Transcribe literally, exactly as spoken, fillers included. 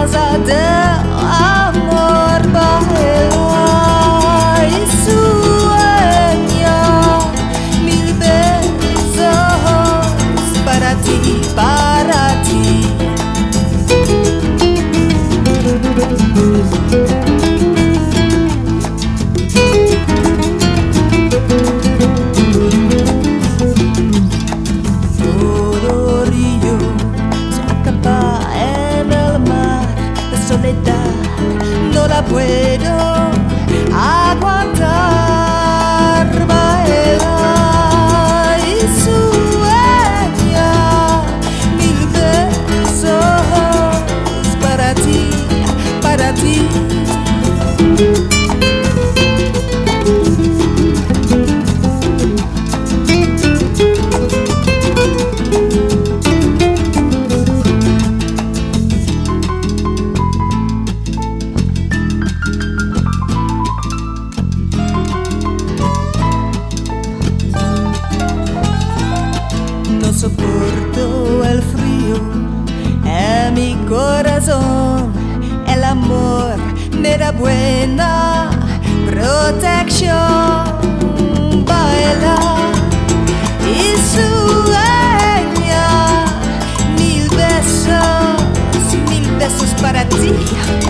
casa del amor, baila y sueña mil besos para ti, para ti. No la puedo aguantar, baila y sueña mil besos para ti, para ti. No soporto el frío en mi corazón, el amor me da buena protección. Baila y sueña mil besos, mil besos para ti.